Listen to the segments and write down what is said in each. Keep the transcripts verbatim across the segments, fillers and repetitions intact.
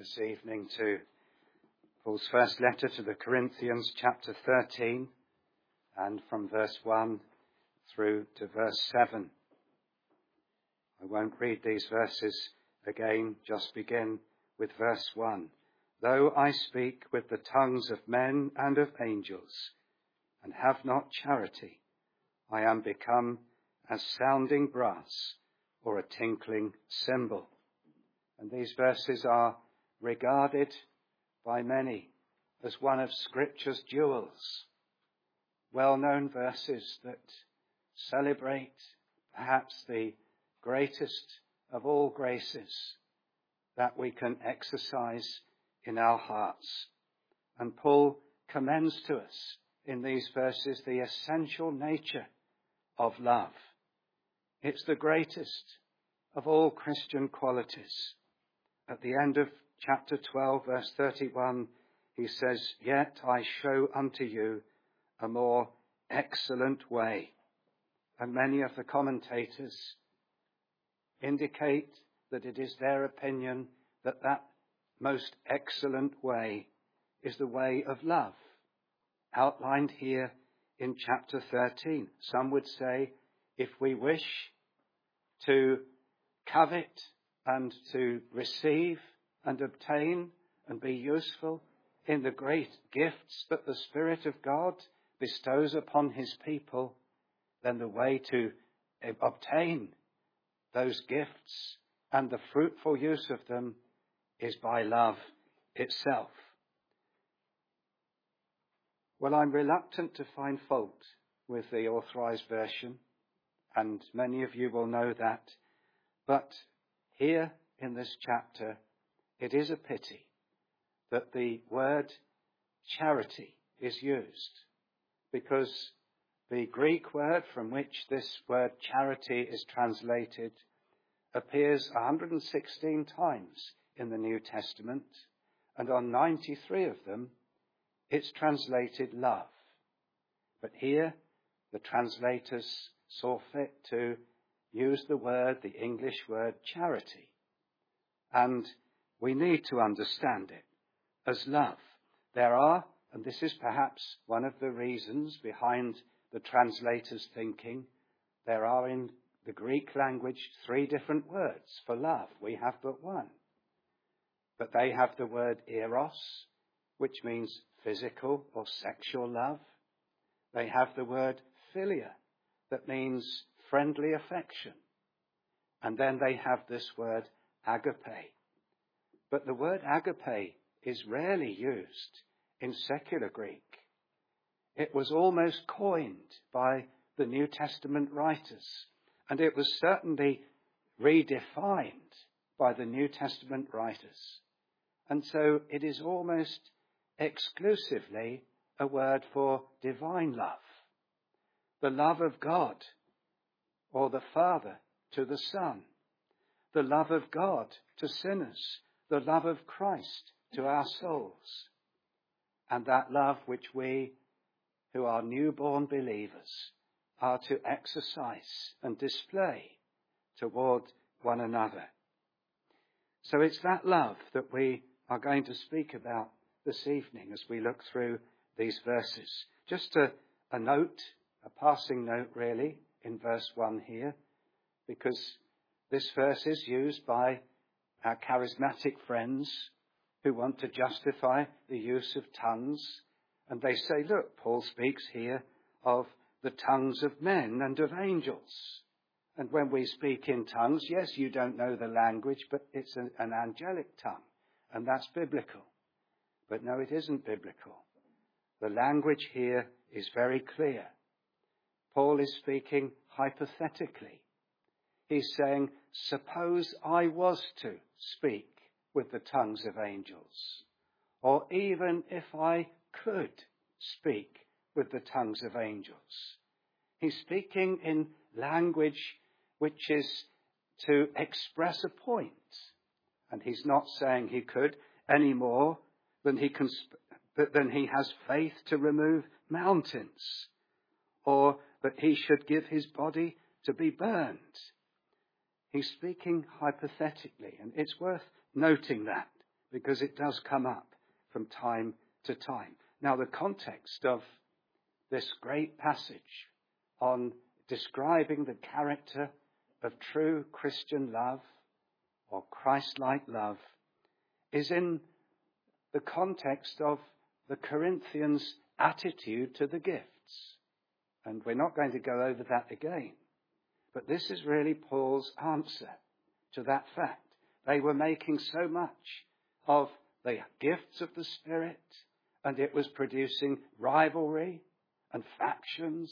this evening to Paul's first letter to the Corinthians, chapter thirteen, and from verse one through to verse seven. I won't read these verses again, just begin with verse one. Though I speak with the tongues of men and of angels, and have not charity, I am become as sounding brass or a tinkling cymbal. And these verses are regarded by many as one of Scripture's jewels, well-known verses that celebrate perhaps the greatest of all graces that we can exercise in our hearts. And Paul commends to us in these verses the essential nature of love. It's the greatest of all Christian qualities. At the end of chapter twelve, verse thirty-one, he says, "Yet I show unto you a more excellent way." And many of the commentators indicate that it is their opinion that that most excellent way is the way of love, outlined here in chapter thirteen. Some would say, if we wish to covet and to receive and obtain and be useful in the great gifts that the Spirit of God bestows upon his people, then the way to obtain those gifts and the fruitful use of them is by love itself. Well, I'm reluctant to find fault with the Authorized Version, and many of you will know that. But here in this chapter, it is a pity that the word charity is used, because the Greek word from which this word charity is translated appears one hundred sixteen times in the New Testament, and on ninety-three of them it's translated love. But here the translators saw fit to use the word, the English word charity. And we need to understand it as love. There are, and this is perhaps one of the reasons behind the translators' thinking, there are in the Greek language three different words for love. We have but one. But they have the word eros, which means physical or sexual love. They have the word philia, that means friendly affection. And then they have this word agape. But the word agape is rarely used in secular Greek. It was almost coined by the New Testament writers, and it was certainly redefined by the New Testament writers. And so it is almost exclusively a word for divine love, the love of God, or the Father to the Son, the love of God to sinners, the love of Christ to our souls, and that love which we, who are newborn believers, are to exercise and display toward one another. So it's that love that we are going to speak about this evening as we look through these verses. Just a, a note, a passing note really, in verse one here, because this verse is used by our charismatic friends who want to justify the use of tongues. And they say, look, Paul speaks here of the tongues of men and of angels. And when we speak in tongues, yes, you don't know the language, but it's an, an angelic tongue, and that's biblical. But no, it isn't biblical. The language here is very clear. Paul is speaking hypothetically. He's saying, suppose I was to speak with the tongues of angels, or even if I could speak with the tongues of angels. He's speaking in language which is to express a point. And he's not saying he could any more than he can, sp- than he has faith to remove mountains, or that he should give his body to be burned. He's speaking hypothetically, and it's worth noting that, because it does come up from time to time. Now, the context of this great passage on describing the character of true Christian love or Christ-like love is in the context of the Corinthians' attitude to the gifts. And we're not going to go over that again. But this is really Paul's answer to that fact. They were making so much of the gifts of the Spirit, and it was producing rivalry and factions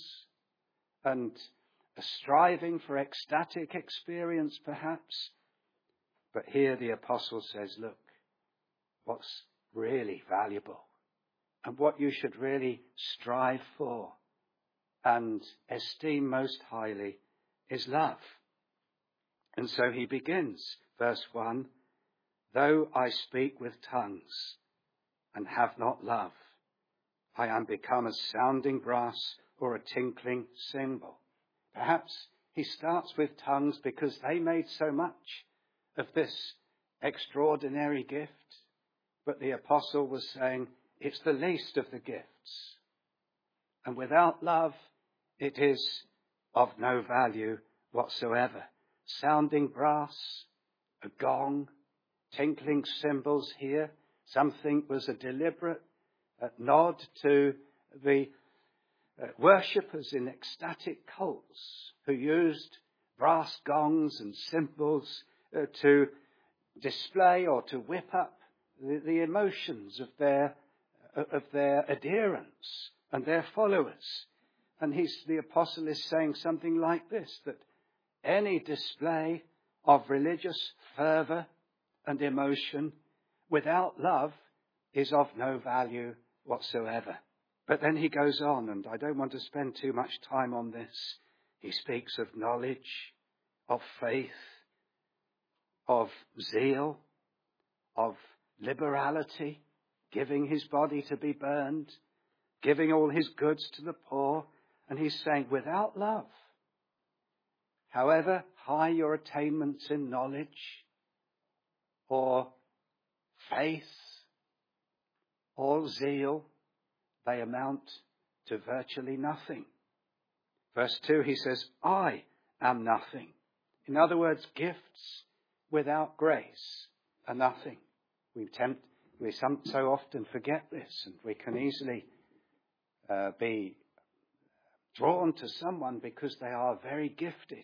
and a striving for ecstatic experience, perhaps. But here the apostle says, look, what's really valuable and what you should really strive for and esteem most highly is love. And so he begins, verse one, though I speak with tongues and have not love, I am become a sounding brass or a tinkling cymbal. Perhaps he starts with tongues because they made so much of this extraordinary gift. But the apostle was saying it's the least of the gifts. And without love, it is of no value whatsoever. Sounding brass, a gong, tinkling cymbals here. Something was a deliberate uh, nod to the uh, worshippers in ecstatic cults who used brass gongs and cymbals uh, to display or to whip up the, the emotions of their uh, of their adherents and their followers. And he's, the apostle is saying something like this, that any display of religious fervour and emotion without love is of no value whatsoever. But then he goes on, and I don't want to spend too much time on this. He speaks of knowledge, of faith, of zeal, of liberality, giving his body to be burned, giving all his goods to the poor. And he's saying, without love, however high your attainments in knowledge or faith or zeal, they amount to virtually nothing. Verse two, he says, I am nothing. In other words, gifts without grace are nothing. We tempt, we some, so often forget this, and we can easily uh, be drawn to someone because they are very gifted.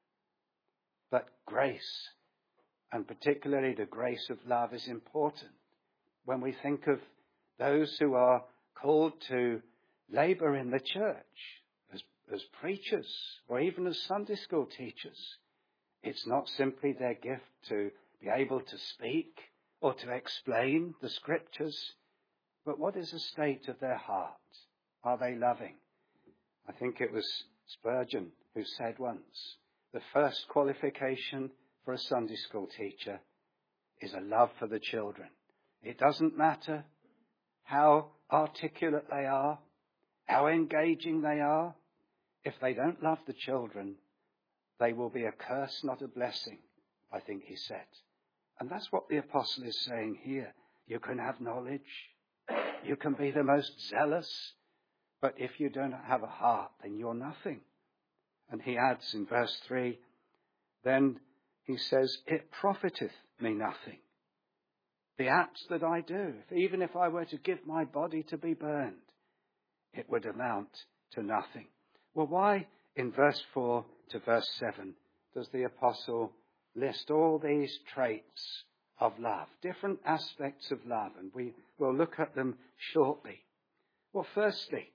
But grace, and particularly the grace of love, is important. When we think of those who are called to labour in the church as, as preachers or even as Sunday school teachers, it's not simply their gift to be able to speak or to explain the scriptures, but what is the state of their heart? Are they loving? I think it was Spurgeon who said once, the first qualification for a Sunday school teacher is a love for the children. It doesn't matter how articulate they are, how engaging they are. If they don't love the children, they will be a curse, not a blessing, I think he said. And that's what the apostle is saying here. You can have knowledge. You can be the most zealous. But if you don't have a heart, then you're nothing. And he adds in verse three, then he says, it profiteth me nothing. The acts that I do, if, even if I were to give my body to be burned, it would amount to nothing. Well, why in verse four to verse seven does the apostle list all these traits of love, different aspects of love? And we will look at them shortly. Well, firstly,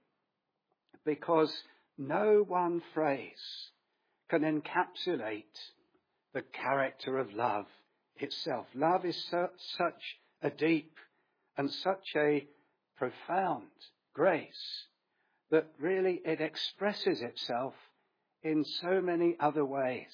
because no one phrase can encapsulate the character of love itself. Love is so, such a deep and such a profound grace that really it expresses itself in so many other ways.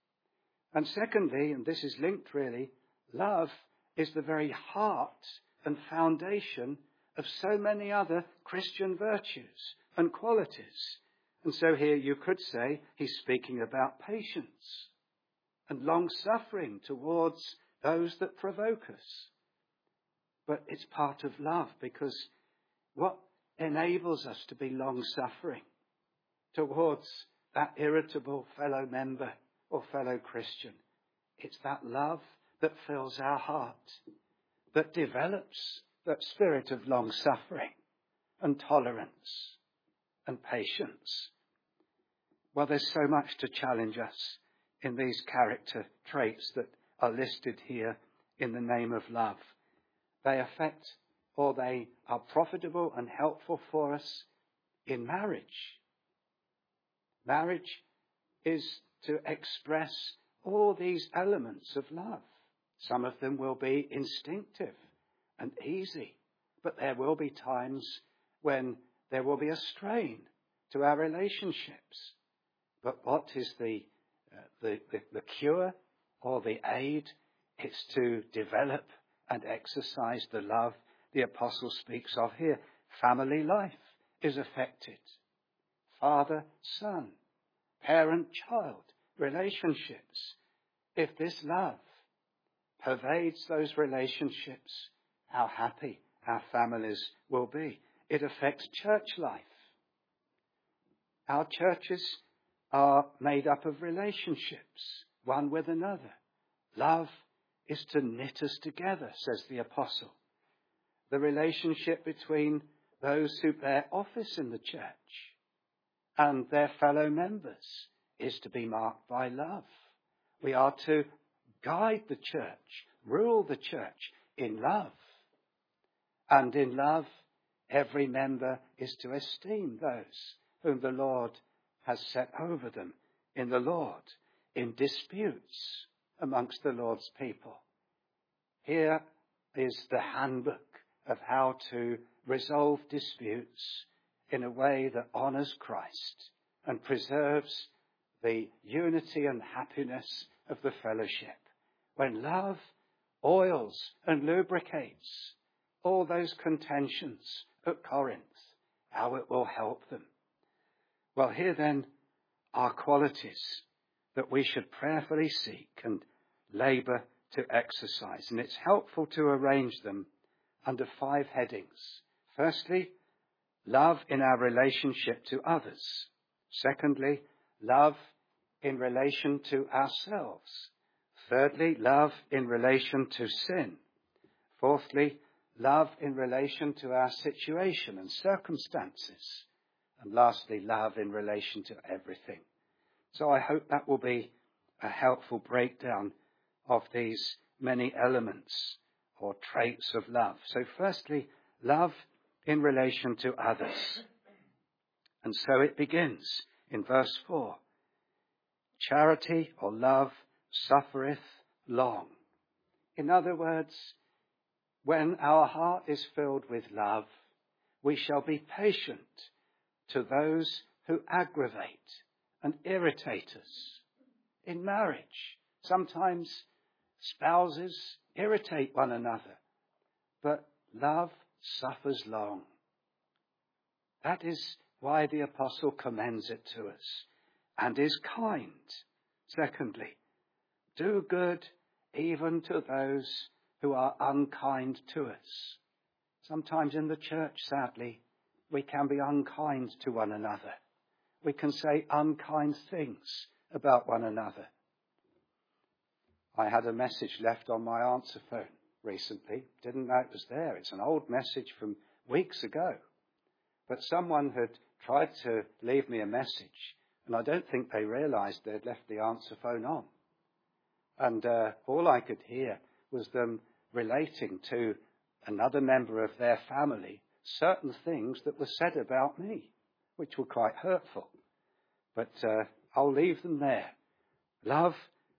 And secondly, and this is linked really, love is the very heart and foundation of so many other Christian virtues and qualities. And so here you could say he's speaking about patience and long-suffering towards those that provoke us. but it's part of love, because what enables us to be long-suffering towards that irritable fellow member or fellow Christian, it's that love that fills our heart, that develops that spirit of long-suffering and tolerance and patience. Well, there's so much to challenge us in these character traits that are listed here in the name of love. They affect, or they are profitable and helpful for us in marriage. Marriage is to express all these elements of love. Some of them will be instinctive and easy, but there will be times when there will be a strain to our relationships. But what is the, uh, the, the, the cure or the aid? It's to develop and exercise the love the apostle speaks of here. Family life is affected. Father, son, parent, child, relationships. If this love pervades those relationships, how happy our families will be. It affects church life. Our churches are made up of relationships, one with another. Love is to knit us together, says the apostle. The relationship between those who bear office in the church and their fellow members is to be marked by love. We are to guide the church, rule the church in love. And in love, every member is to esteem those whom the Lord has set over them in the Lord, in disputes amongst the Lord's people. Here is the handbook of how to resolve disputes in a way that honours Christ and preserves the unity and happiness of the fellowship. When love oils and lubricates all those contentions at Corinth, how it will help them. Well, here then are qualities that we should prayerfully seek and labour to exercise. And it's helpful to arrange them under five headings. Firstly, love in our relationship to others. Secondly, love in relation to ourselves. Thirdly, love in relation to sin. Fourthly, love in relation to our situation and circumstances. And lastly, love in relation to everything. So I hope that will be a helpful breakdown of these many elements or traits of love. So firstly, love in relation to others. And so it begins in verse four. Charity or love suffereth long. In other words, when our heart is filled with love, we shall be patient to those who aggravate and irritate us. In marriage, sometimes spouses irritate one another, but love suffers long. That is why the apostle commends it to us and is kind. Secondly, do good even to those who are unkind to us. Sometimes in the church, sadly, we can be unkind to one another. We can say unkind things about one another. I had a message left on my answer phone recently. Didn't know it was there. It's an old message from weeks ago. But someone had tried to leave me a message, and I don't think they realised they'd left the answer phone on. And uh, all I could hear was them relating to another member of their family certain things that were said about me, which were quite hurtful. But uh, I'll leave them there. Love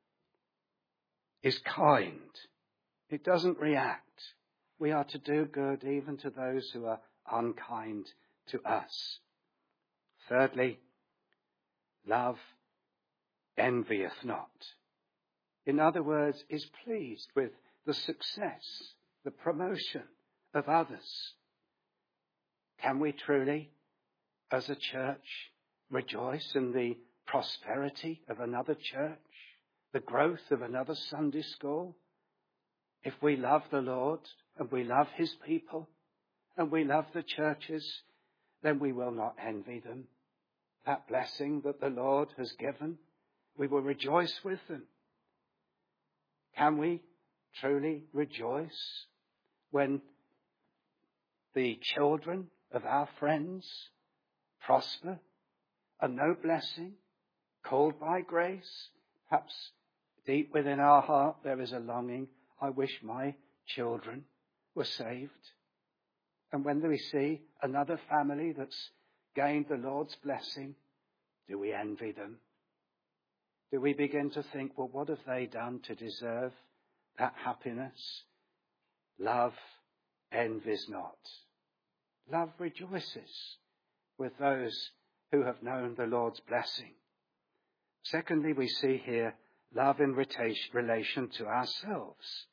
is kind. It doesn't react. We are to do good even to those who are unkind to us. Thirdly, love envieth not. In other words, is pleased with the success, the promotion of others. Can we truly, as a church, rejoice in the prosperity of another church, the growth of another Sunday school? If we love the Lord and we love his people, and we love the churches, then we will not envy them. That blessing that the Lord has given, we will rejoice with them. Can we truly rejoice when the children of our friends prosper and no blessing, called by grace? Perhaps deep within our heart there is a longing, I wish my children were saved. And when we see another family that's gained the Lord's blessing, do we envy them? Do we begin to think, well, what have they done to deserve that happiness? Love envies not. Love rejoices with those who have known the Lord's blessing. Secondly, we see here love in relation to ourselves.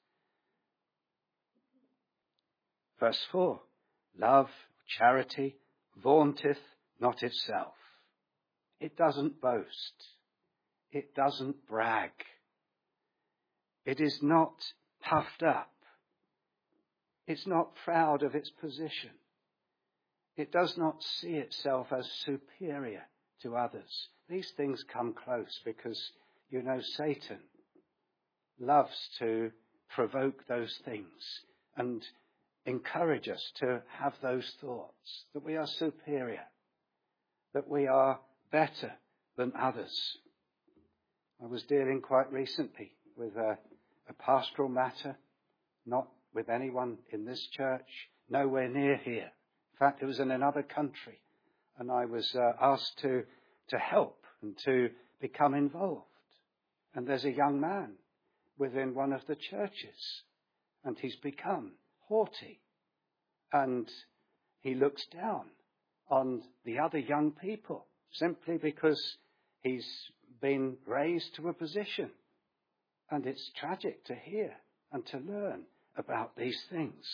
Verse four, love, charity, vaunteth not itself. It doesn't boast. It doesn't brag. It is not puffed up. It's not proud of its position. It does not see itself as superior to others. These things come close because, you know, Satan loves to provoke those things and encourage us to have those thoughts, that we are superior, that we are better than others. I was dealing quite recently with a, a pastoral matter, not with anyone in this church, nowhere near here. In fact, it was in another country, and I was uh, asked to, to help and to become involved. And there's a young man within one of the churches, and he's become haughty, and he looks down on the other young people simply because he's been raised to a position. And it's tragic to hear and to learn about these things.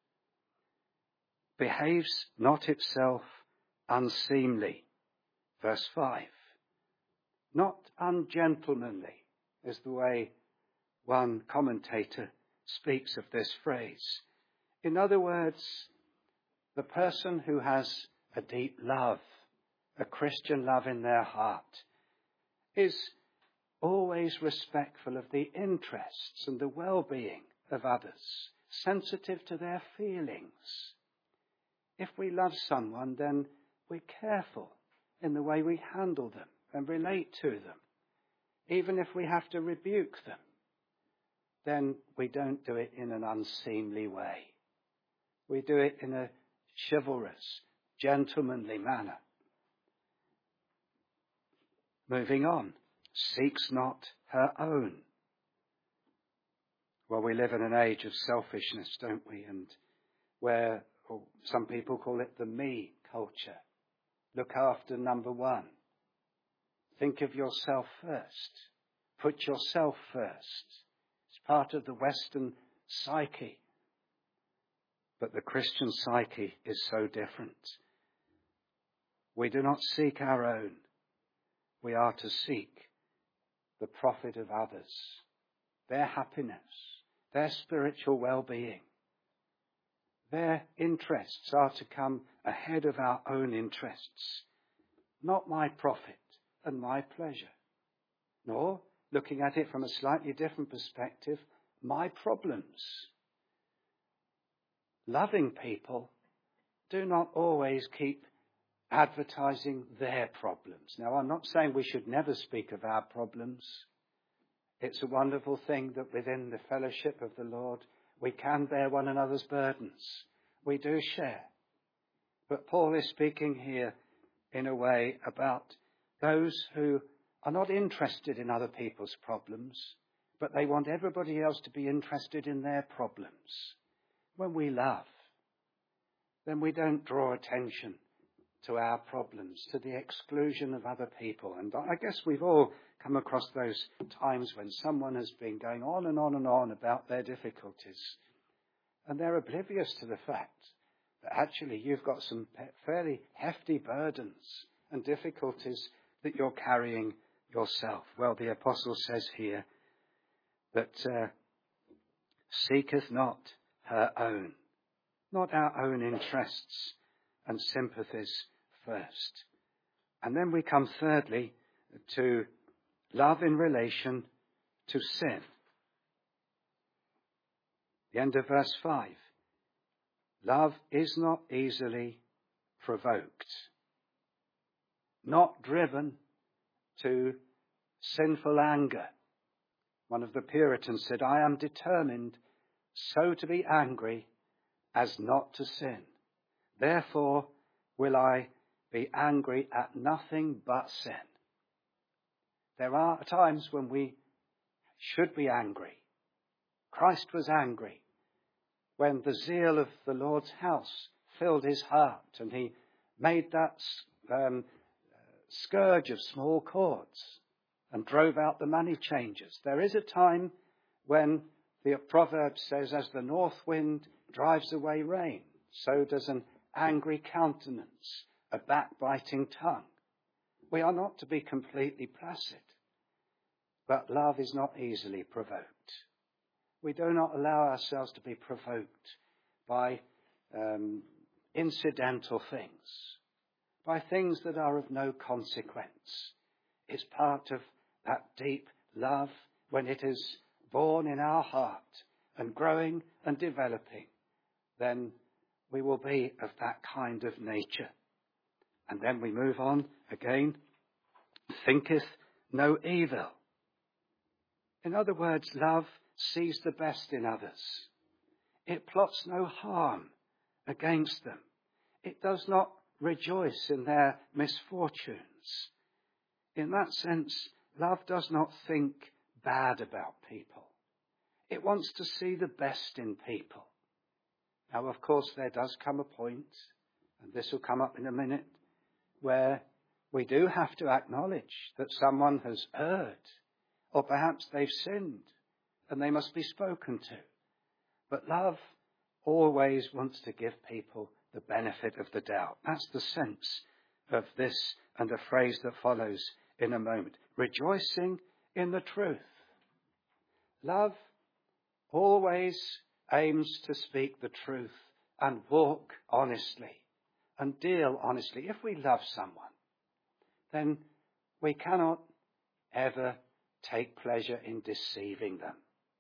Behaves not itself unseemly. Verse five. Not ungentlemanly is the way one commentator speaks of this phrase. In other words, the person who has a deep love, a Christian love in their heart, is always respectful of the interests and the well-being of others, sensitive to their feelings. If we love someone, then we're careful in the way we handle them and relate to them. Even if we have to rebuke them, then we don't do it in an unseemly way. We do it in a chivalrous, gentlemanly manner. Moving on, seeks not her own. Well, we live in an age of selfishness, don't we? And where or some people call it the me culture. Look after number one. Think of yourself first. Put yourself first. It's part of the Western psyche. But the Christian psyche is so different. We do not seek our own. We are to seek the profit of others, their happiness, their spiritual well-being. Their interests are to come ahead of our own interests, not my profit and my pleasure, nor, looking at it from a slightly different perspective, my problems. Loving people do not always keep advertising their problems. Now, I'm not saying we should never speak of our problems. It's a wonderful thing that within the fellowship of the Lord, we can bear one another's burdens. We do share. But Paul is speaking here in a way about those who are not interested in other people's problems, but they want everybody else to be interested in their problems. When we love, then we don't draw attention to our problems, to the exclusion of other people. And I guess we've all come across those times when someone has been going on and on and on about their difficulties, and they're oblivious to the fact that actually you've got some fairly hefty burdens and difficulties that you're carrying yourself. Well, the apostle says here that uh, seeketh not her own, not our own interests and sympathies first. And then we come thirdly to love in relation to sin. The end of verse five. Love is not easily provoked, not driven to sinful anger. One of the Puritans said, I am determined so to be angry as not to sin. Therefore will I be angry at nothing but sin. There are times when we should be angry. Christ was angry when the zeal of the Lord's house filled his heart and he made that um, scourge of small cords and drove out the money changers. There is a time when the proverb says, as the north wind drives away rain, so does an angry countenance, a backbiting tongue. We are not to be completely placid, but love is not easily provoked. We do not allow ourselves to be provoked by um, incidental things, by things that are of no consequence. It's part of that deep love when it is born in our heart and growing and developing, then we will be of that kind of nature. And then we move on again, thinketh no evil. In other words, love sees the best in others. It plots no harm against them. It does not rejoice in their misfortunes. In that sense, love does not think bad about people. It wants to see the best in people. Now, of course, there does come a point, and this will come up in a minute, where we do have to acknowledge that someone has erred, or perhaps they've sinned, and they must be spoken to. But love always wants to give people the benefit of the doubt. That's the sense of this and the phrase that follows in a moment. Rejoicing in the truth. Love always aims to speak the truth and walk honestly and deal honestly. If we love someone, then we cannot ever take pleasure in deceiving them.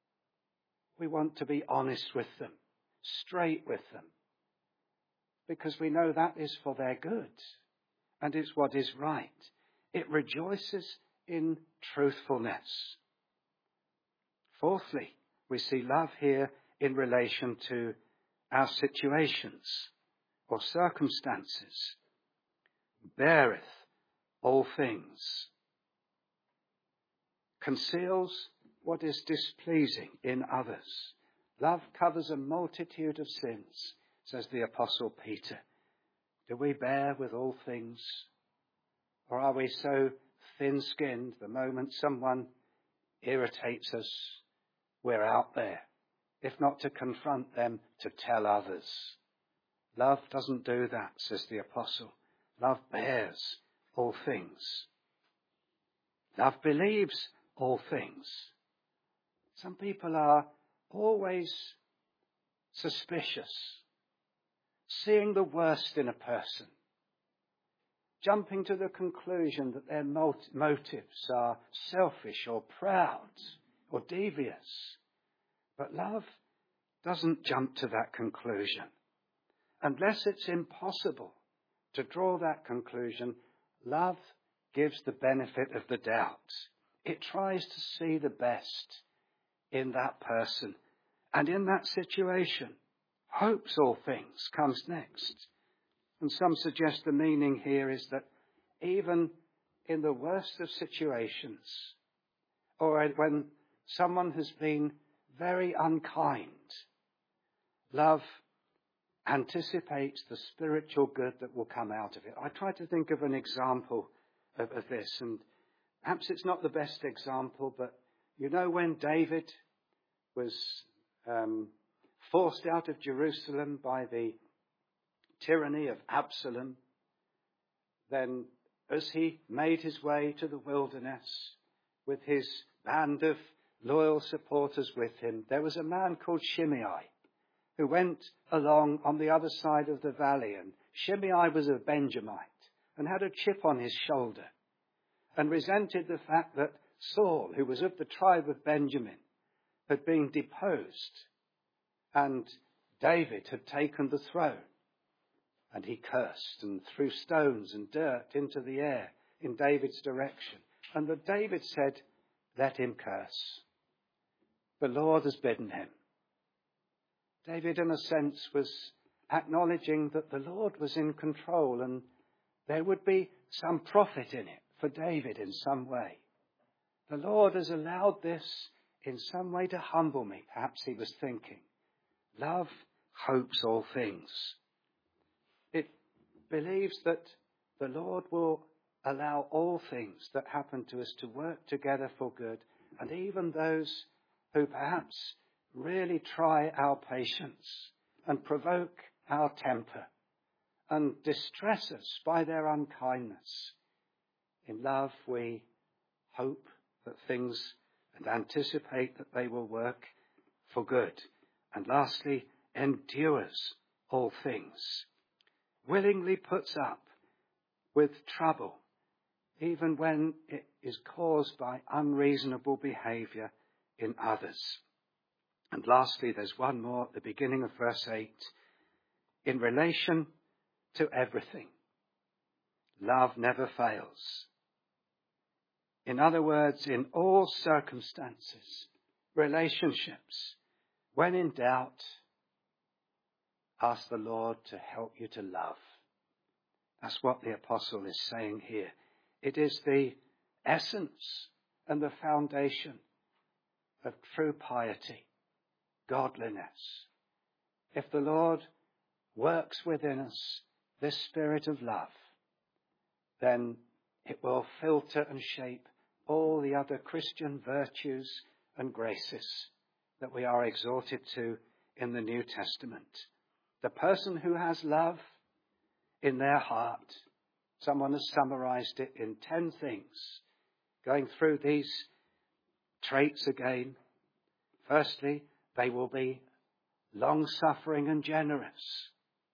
We want to be honest with them, straight with them, because we know that is for their good and it's what is right. It rejoices in truthfulness. Fourthly, we see love here in relation to our situations or circumstances. Beareth all things. Conceals what is displeasing in others. Love covers a multitude of sins, says the Apostle Peter. Do we bear with all things? Or are we so thin-skinned the moment someone irritates us, we're out there, if not to confront them, to tell others? Love doesn't do that, says the Apostle. Love bears all things. Love believes all things. Some people are always suspicious, seeing the worst in a person, jumping to the conclusion that their motives are selfish or proud or devious. But love doesn't jump to that conclusion. Unless it's impossible to draw that conclusion, love gives the benefit of the doubt. It tries to see the best in that person. And in that situation, hopes all things comes next. And some suggest the meaning here is that even in the worst of situations, or when someone has been very unkind, love anticipates the spiritual good that will come out of it. I try to think of an example of, of this, and perhaps it's not the best example, but you know when David was um, forced out of Jerusalem by the tyranny of Absalom, then as he made his way to the wilderness with his band of loyal supporters with him, there was a man called Shimei who went along on the other side of the valley, and Shimei was a Benjamite and had a chip on his shoulder and resented the fact that Saul, who was of the tribe of Benjamin, had been deposed and David had taken the throne. And he cursed and threw stones and dirt into the air in David's direction. And that David said, let him curse. The Lord has bidden him. David, in a sense, was acknowledging that the Lord was in control and there would be some profit in it for David in some way. The Lord has allowed this in some way to humble me, perhaps he was thinking. Love hopes all things. It believes that the Lord will allow all things that happen to us to work together for good, and even those who perhaps really try our patience and provoke our temper and distress us by their unkindness. In love, we hope that things and anticipate that they will work for good. And lastly, endures all things, willingly puts up with trouble, even when it is caused by unreasonable behaviour in others. And lastly, there's one more at the beginning of verse eight. In relation to everything, love never fails. In other words, in all circumstances, relationships, when in doubt, ask the Lord to help you to love. That's what the apostle is saying here. It is the essence and the foundation of true piety, godliness. If the Lord works within us this spirit of love, then it will filter and shape all the other Christian virtues and graces that we are exhorted to in the New Testament. The person who has love in their heart, someone has summarized it in ten things. Going through these traits again. Firstly, they will be long-suffering and generous.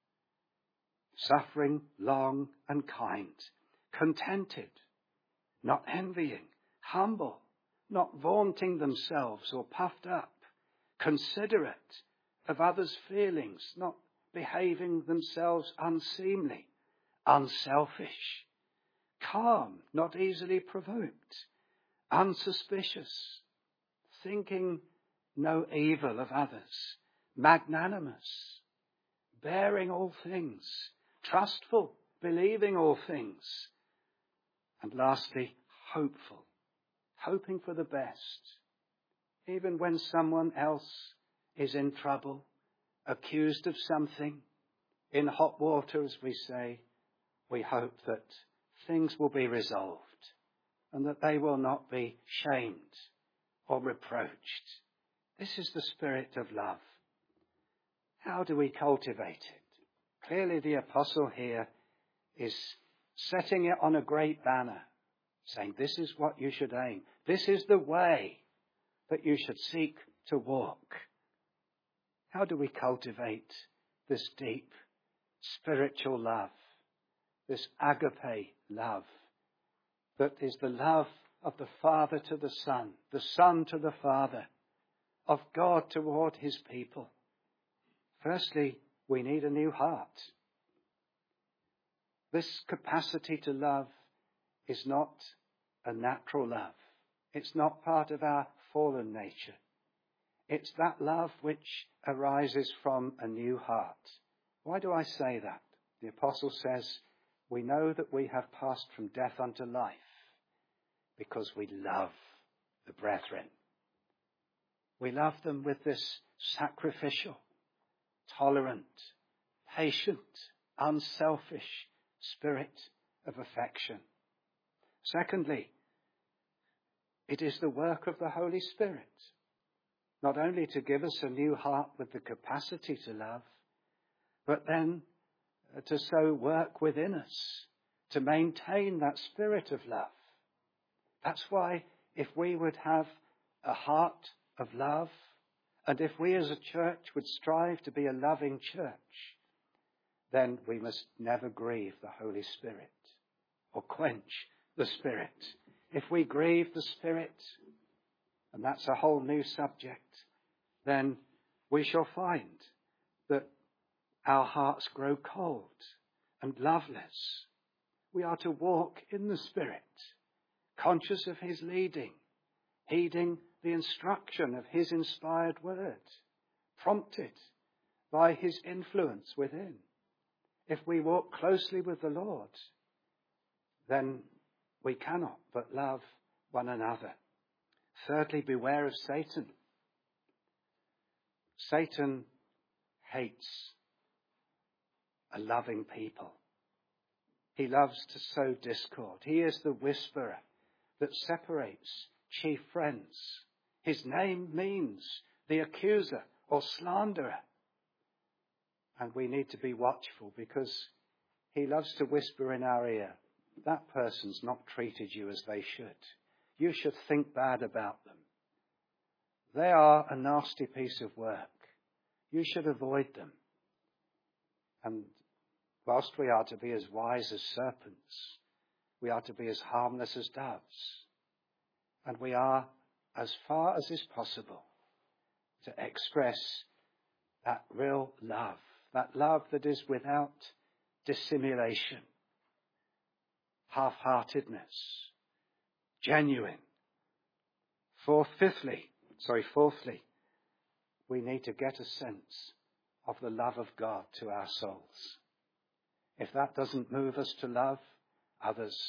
Suffering, long and kind. Contented, not envying. Humble, not vaunting themselves or puffed up. Considerate of others' feelings, not behaving themselves unseemly. Unselfish. Calm, not easily provoked. Unsuspicious. Thinking no evil of others. Magnanimous. Bearing all things. Trustful, believing all things. And lastly, hopeful. Hoping for the best. Even when someone else is in trouble, accused of something, in hot water, as we say, we hope that things will be resolved and that they will not be shamed or reproached. This is the spirit of love. How do we cultivate it? Clearly the apostle here is setting it on a great banner, saying this is what you should aim. This is the way that you should seek to walk. How do we cultivate this deep spiritual love, this agape love, that is the love of the Father to the Son, the Son to the Father, of God toward his people? Firstly, we need a new heart. This capacity to love is not a natural love. It's not part of our fallen nature. It's that love which arises from a new heart. Why do I say that? The apostle says, we know that we have passed from death unto life because we love the brethren. We love them with this sacrificial, tolerant, patient, unselfish spirit of affection. Secondly, it is the work of the Holy Spirit, not only to give us a new heart with the capacity to love, but then to so work within us to maintain that spirit of love. That's why if we would have a heart of love, And if we as a church would strive to be a loving church, then we must never grieve the Holy Spirit or quench the Spirit. If we grieve the Spirit, and that's a whole new subject, then we shall find that our hearts grow cold and loveless. We are to walk in the Spirit, conscious of his leading, heeding the instruction of his inspired word, prompted by his influence within. If we walk closely with the Lord, then we cannot but love one another. Thirdly, beware of Satan. Satan hates a loving people. He loves to sow discord. He is the whisperer that separates chief friends. His name means the accuser or slanderer. And we need to be watchful because he loves to whisper in our ear, that person's not treated you as they should. You should think bad about them. They are a nasty piece of work. You should avoid them. And whilst we are to be as wise as serpents, we are to be as harmless as doves. And we are, as far as is possible, to express that real love, that love that is without dissimulation, half-heartedness, genuine. For fifthly, sorry, fourthly, we need to get a sense of the love of God to our souls. If that doesn't move us to love others,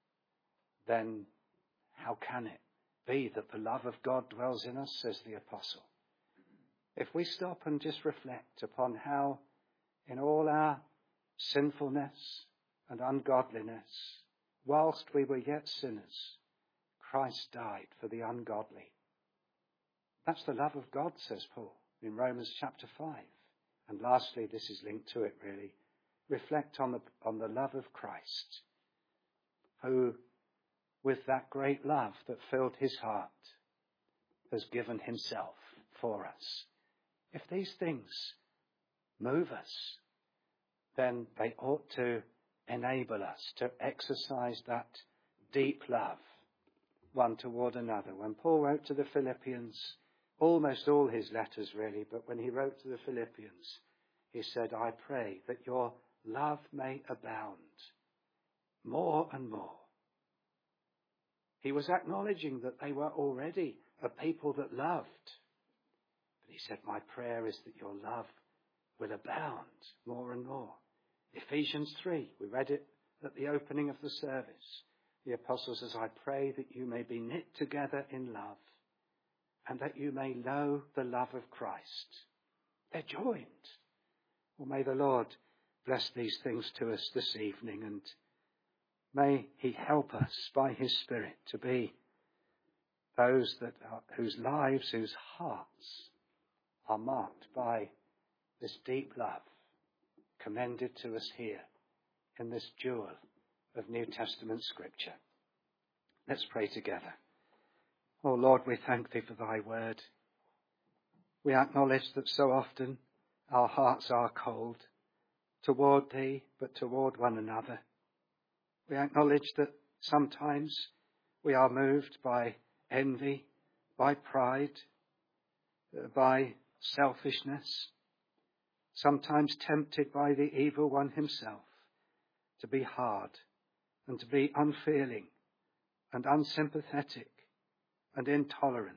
then how can it be that the love of God dwells in us, says the apostle? If we stop and just reflect upon how in all our sinfulness and ungodliness, whilst we were yet sinners, Christ died for the ungodly. That's the love of God, says Paul in Romans chapter five. And lastly, this is linked to it really, reflect on the, on the love of Christ, who, with that great love that filled his heart, has given himself for us. If these things move us, then they ought to enable us to exercise that deep love one toward another. When Paul wrote to the Philippians, almost all his letters really, but when he wrote to the Philippians, he said, I pray that your love may abound more and more. He was acknowledging that they were already a people that loved. But he said, my prayer is that your love will abound more and more. Ephesians three, we read it at the opening of the service. The apostle says, I pray that you may be knit together in love and that you may know the love of Christ. They're joined. Well, may the Lord bless these things to us this evening, and may he help us by his Spirit to be those that are, whose lives, whose hearts are marked by this deep love commended to us here in this jewel of New Testament Scripture. Let's pray together. Oh Lord, we thank thee for thy word. We acknowledge that so often our hearts are cold toward thee, but toward one another. We acknowledge that sometimes we are moved by envy, by pride, by selfishness, sometimes tempted by the evil one himself to be hard and to be unfeeling and unsympathetic and intolerant.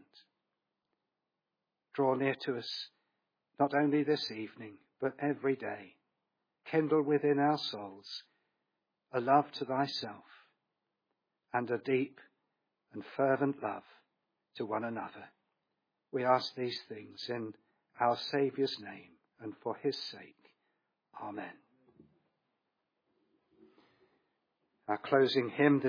Draw near to us not only this evening, but every day. Kindle within our souls a love to thyself and a deep and fervent love to one another. We ask these things in our Saviour's name and for his sake. Amen. Our closing hymn